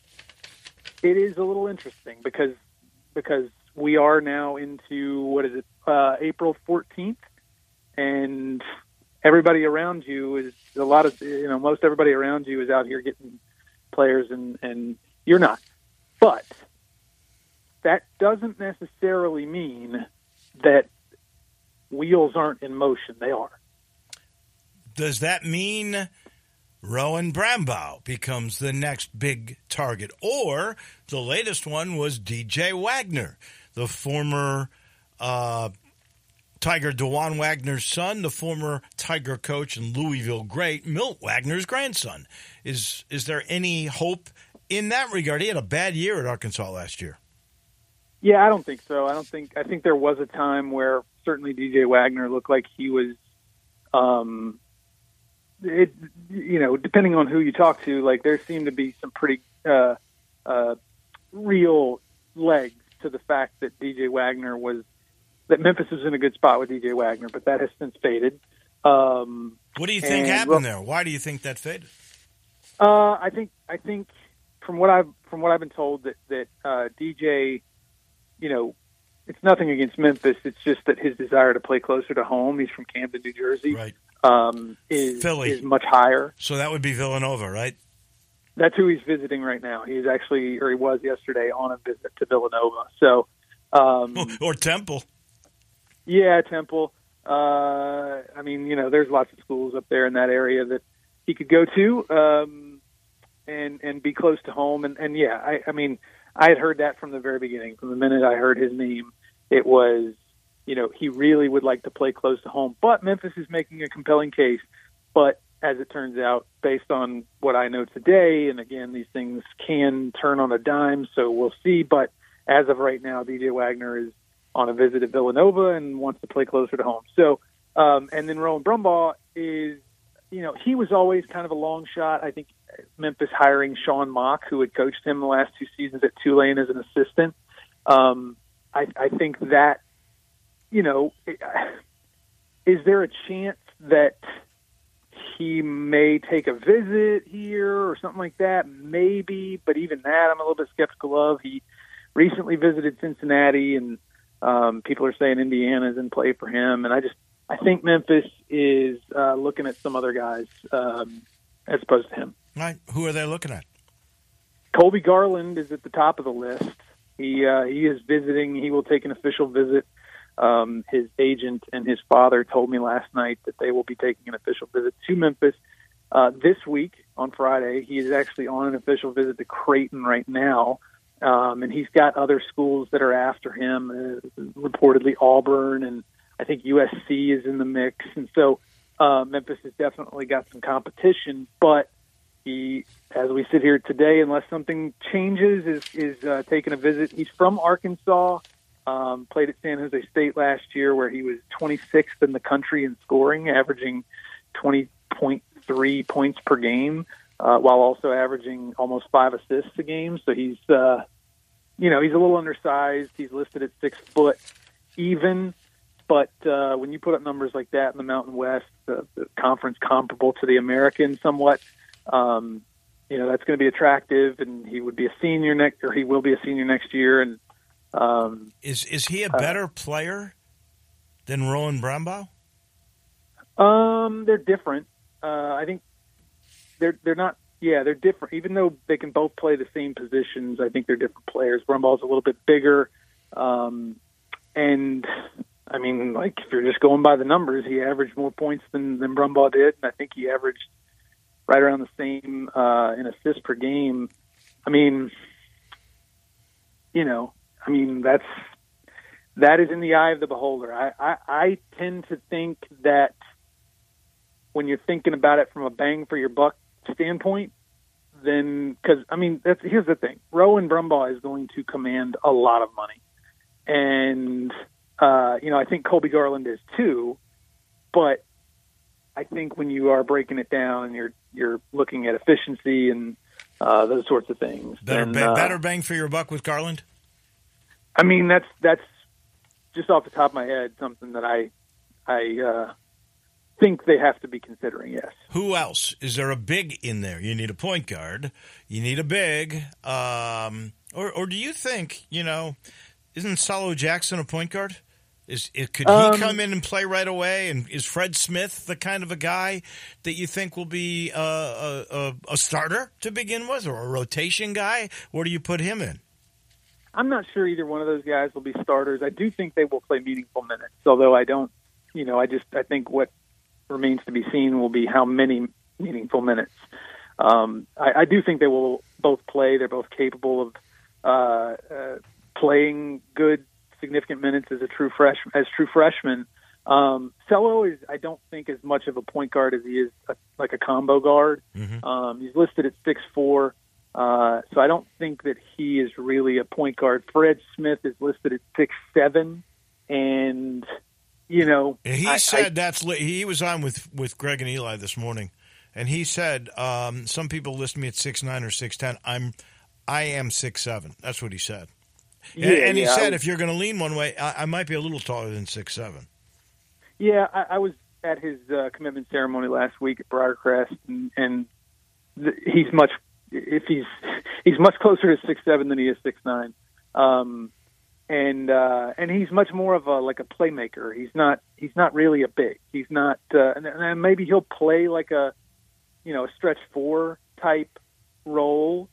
it is a little interesting because because we are now into, what is it, uh, April fourteenth, and everybody around you is a lot of, you know, most everybody around you is out here getting players, and, and you're not. But that doesn't necessarily mean that wheels aren't in motion. They are. Does that mean Rowan Brambow becomes the next big target? Or the latest one was D J Wagner, the former uh, Tiger DeJuan Wagner's son, the former Tiger coach and Louisville great, Milt Wagner's grandson. Is is there any hope in that regard? He had a bad year at Arkansas last year. Yeah, I don't think so. I don't think. I think there was a time where certainly D J Wagner looked like he was, um, it, you know, depending on who you talk to, like there seemed to be some pretty uh, uh, real legs to the fact that D J Wagner was, that Memphis was in a good spot with D J Wagner, but that has since faded. Um, what do you think and, happened well, there? Why do you think that faded? Uh, I think I think from what I've from what I've been told that that uh, D J, you know, it's nothing against Memphis. It's just that his desire to play closer to home, he's from Camden, New Jersey, right. um, is, Philly. is much higher. So that would be Villanova, right? That's who he's visiting right now. He's actually, or he was yesterday, on a visit to Villanova. So, um, or Temple. Yeah, Temple. Uh, I mean, you know, there's lots of schools up there in that area that he could go to um, and and be close to home. And, and yeah, I, I mean, I had heard that from the very beginning. From the minute I heard his name, it was, you know, he really would like to play close to home. But Memphis is making a compelling case. But as it turns out, based on what I know today, and again, these things can turn on a dime, so we'll see. But as of right now, D J Wagner is on a visit at Villanova and wants to play closer to home. So, um, and then Rowan Brumbaugh is, you know, he was always kind of a long shot. I think Memphis hiring Sean Mock, who had coached him the last two seasons at Tulane as an assistant. Um, I, I think that, you know, is there a chance that he may take a visit here or something like that? Maybe, but even that I'm a little bit skeptical of. He recently visited Cincinnati, and um, people are saying Indiana's in play for him. And I just, I think Memphis is uh, looking at some other guys um, as opposed to him. Right. Who are they looking at? Colby Garland is at the top of the list. He uh, he is visiting. He will take an official visit. Um, his agent and his father told me last night that they will be taking an official visit to Memphis uh, this week on Friday. He is actually on an official visit to Creighton right now, um, and he's got other schools that are after him, uh, reportedly Auburn, and I think U S C is in the mix. And so uh, Memphis has definitely got some competition, but he, as we sit here today, unless something changes, is, is uh, taking a visit. He's from Arkansas. Um, played at San Jose State last year, where he was twenty-sixth in the country in scoring, averaging twenty point three points per game, uh, while also averaging almost five assists a game. So he's, uh, you know, he's a little undersized. He's listed at six foot even, but uh, when you put up numbers like that in the Mountain West, the, the conference comparable to the American somewhat, um, you know, that's going to be attractive. And he would be a senior next, or he will be a senior next year, and Um, is is he a better uh, player than Rowan Brumbaugh? Um, they're different. Uh, I think they're they're not. Yeah, they're different. Even though they can both play the same positions, I think they're different players. Brumbaugh's a little bit bigger, um, and I mean, like if you're just going by the numbers, he averaged more points than than Brumbaugh did, and I think he averaged right around the same uh, in assists per game. I mean, you know. I mean, that's that is in the eye of the beholder. I, I, I tend to think that when you're thinking about it from a bang for your buck standpoint, then because I mean, that's here's the thing: Rowan Brumbaugh is going to command a lot of money, and uh, you know, I think Colby Garland is too. But I think when you are breaking it down and you're you're looking at efficiency and uh, those sorts of things, better, then, ba- uh, better bang for your buck with Garland. I mean, that's that's just off the top of my head something that I I uh, think they have to be considering. Yes. Who else? Is there a big in there? You need a point guard. You need a big. Um, or or do you think, you know, isn't Solo Jackson a point guard? Is it, could he um, come in and play right away? And is Fred Smith the kind of a guy that you think will be a, a, a, a starter to begin with, or a rotation guy? Where do you put him in? I'm not sure either one of those guys will be starters. I do think they will play meaningful minutes, although I don't, you know, I just, I think what remains to be seen will be how many meaningful minutes. Um, I, I do think they will both play. They're both capable of uh, uh, playing good, significant minutes as a true fresh as true freshmen. Um, Cello is, I don't think, as much of a point guard as he is a, like a combo guard. Mm-hmm. Um, he's listed at six four. Uh, so I don't think that he is really a point guard. Fred Smith is listed at six seven, and you know he I, said I, that's he was on with, with Greg and Eli this morning, and he said um, some people list me at six nine or six ten. I'm I am six seven. That's what he said, yeah, and, and he yeah, said I, if you're going to lean one way, I, I might be a little taller than six seven. Yeah, I, I was at his uh, commitment ceremony last week at Briarcrest, and, and th- he's much. If he's he's much closer to six seven than he is six nine, um, and uh, and he's much more of a like a playmaker. He's not he's not really a big. He's not, uh, and, and maybe he'll play like a you know a stretch four type role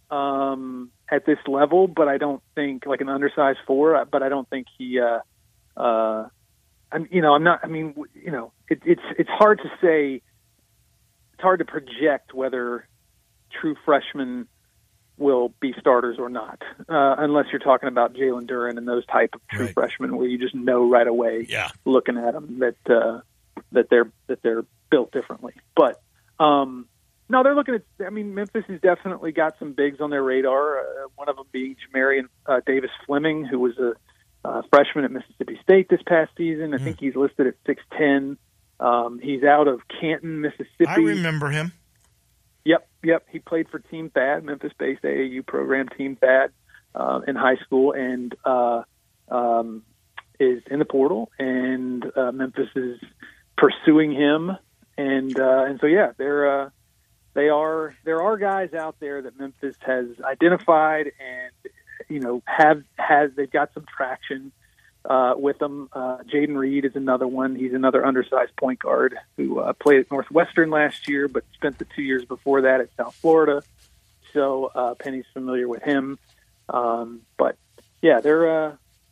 um, at this level. But I don't think like an undersized four. But I don't think he. Uh, uh, I'm you know I'm not. I mean you know it, it's it's hard to say. It's hard to project whether true freshmen will be starters or not, uh, unless you're talking about Jalen Duren and those type of true right. freshmen where you just know right away, yeah. looking at them that uh, that they're that they're built differently. But Um, no, they're looking at. I mean, Memphis has definitely got some bigs on their radar. Uh, one of them being Jamarian uh, Davis Fleming, who was a uh, freshman at Mississippi State this past season. I mm. think he's listed at six ten. Um, he's out of Canton, Mississippi. I remember him. Yep, yep. He played for Team Thad, Memphis-based A A U program, Team Thad, uh, in high school, and uh, um, is in the portal. And uh, Memphis is pursuing him, and uh, and so yeah, they're uh, they are there are guys out there that Memphis has identified, and you know have has they've got some traction uh, with them. Uh, Jaden Reed is another one. He's another undersized point guard who uh, played at Northwestern last year, but spent the two years before that at South Florida. So uh, Penny's familiar with him, um, but yeah, they're uh,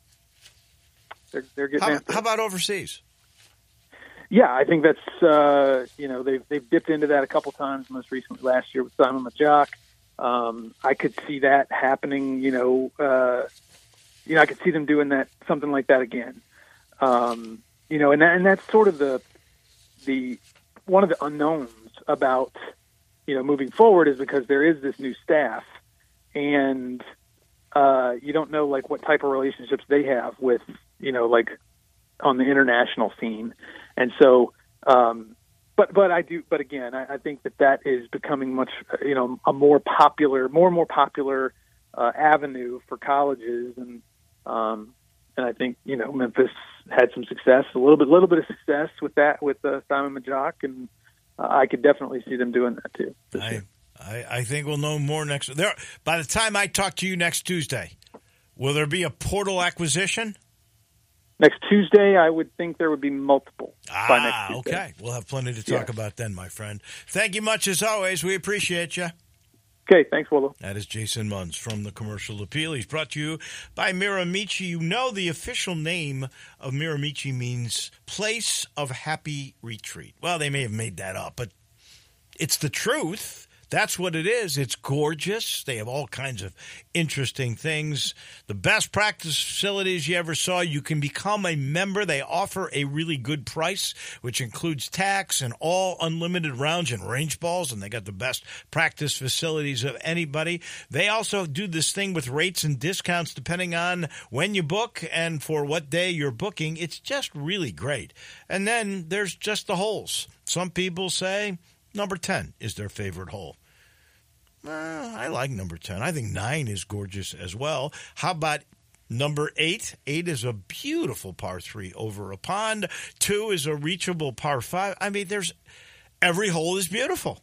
they're they're getting. How, after how about overseas? Yeah, I think that's uh, you know they've they've dipped into that a couple times. Most recently last year with Simon Majok. Um, I could see that happening. You know, uh, you know, I could see them doing that something like that again. Um, you know, and that, and that's sort of the the one of the unknowns about you know moving forward is because there is this new staff, and uh, you don't know like what type of relationships they have with you know like on the international scene. And so, um, but but I do. But again, I, I think that that is becoming much, you know, a more popular, more and more popular uh, avenue for colleges, and um, and I think you know Memphis had some success, a little bit, little bit of success with that with uh, Simon Majok, and uh, I could definitely see them doing that too. I, I I think we'll know more next. There, by the time I talk to you next Tuesday, will there be a portal acquisition? Next Tuesday, I would think there would be multiple. Ah, by next Tuesday. Okay. We'll have plenty to talk yeah. about then, my friend. Thank you much as always. We appreciate you. Okay, thanks, Willow. That is Jason Munz from the Commercial Appeal. He's brought to you by Miramichi. You know the official name of Miramichi means Place of Happy Retreat. Well, they may have made that up, but it's the truth. That's what it is. It's gorgeous. They have all kinds of interesting things. The best practice facilities you ever saw. You can become a member. They offer a really good price, which includes tax and all unlimited rounds and range balls, and they got the best practice facilities of anybody. They also do this thing with rates and discounts depending on when you book and for what day you're booking. It's just really great. And then there's just the holes. Some people say number ten is their favorite hole. Uh, I like number ten. I think nine is gorgeous as well. How about number eight? Eight is a beautiful par three over a pond. Two is a reachable par five. I mean, there's every hole is beautiful.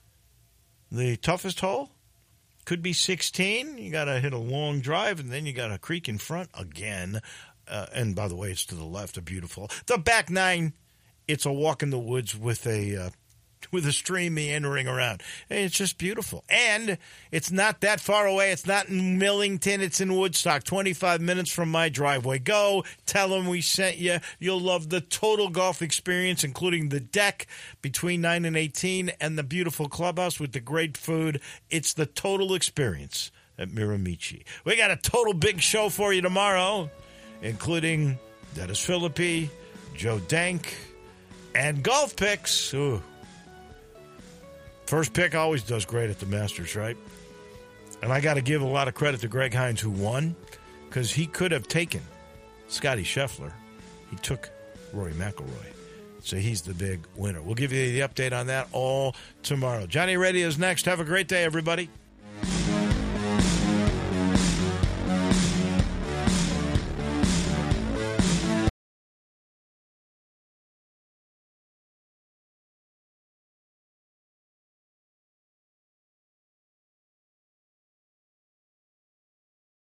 The toughest hole could be sixteen. You got to hit a long drive, and then you got a creek in front again. Uh, and by the way, it's to the left, a beautiful. The back nine, it's a walk in the woods with a uh, with a stream meandering around. It's just beautiful. And it's not that far away. It's not in Millington. It's in Woodstock, twenty-five minutes from my driveway. Go, tell them we sent you. You'll love the total golf experience, including the deck between nine and eighteen and the beautiful clubhouse with the great food. It's the total experience at Miramichi. We got a total big show for you tomorrow, including Dennis Philippi, Joe Dank, and golf picks. Ooh. First pick always does great at the Masters, right? And I got to give a lot of credit to Greg Hines, who won, because he could have taken Scotty Scheffler. He took Rory McIlroy. So he's the big winner. We'll give you the update on that all tomorrow. Johnny Radio is next. Have a great day, everybody.